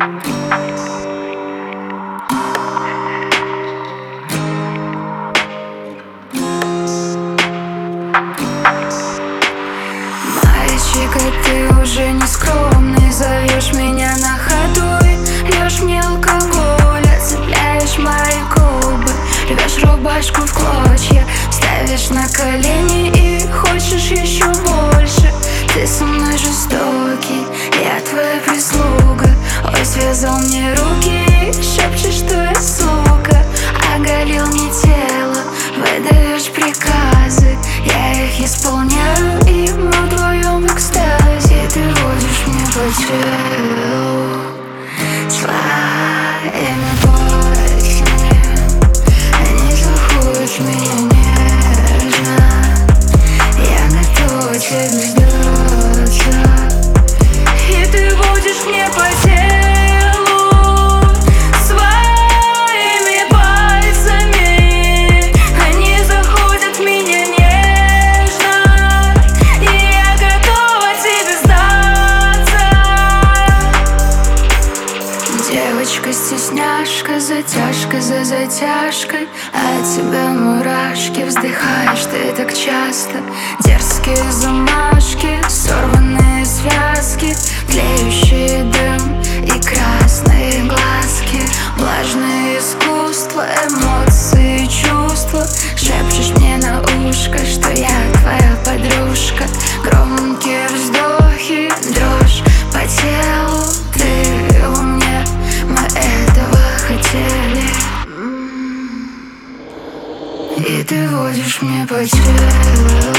Мальчик, а ты уже не скромный, зовешь меня на ходу и льешь мне алкоголь, отцепляешь мои губы, рвешь рубашку в клочья, ставишь на колени и хочешь еще больше. Ты со мной жестокий, я твоя прислуга. Ой, связал мне руки, шепчешь, что я сука. Оголил мне тело, выдаешь приказы, я их исполняю, и мы вдвоем в экстазе. Ты водишь мне по телу своими пальцами, они заходят в меня нежно. Я готова тебе сдаться, и ты водишь мне по телу своими пальцами, они заходят в меня нежно, и я готова тебе сдаться. Девочка-стесняшка, затяжка за затяжкой, от тебя мурашки, вздыхаешь ты так часто. Дерзкие замашки, сорванные связки, тлеющий дым и красные глазки. Влажное искусство, эмоции, чувства. Шепчешь мне на ушко, что я твоя подружка. Громкие вздохи, дрожь по телу. Ты у меня, мы этого хотели. И ты водишь мне по телу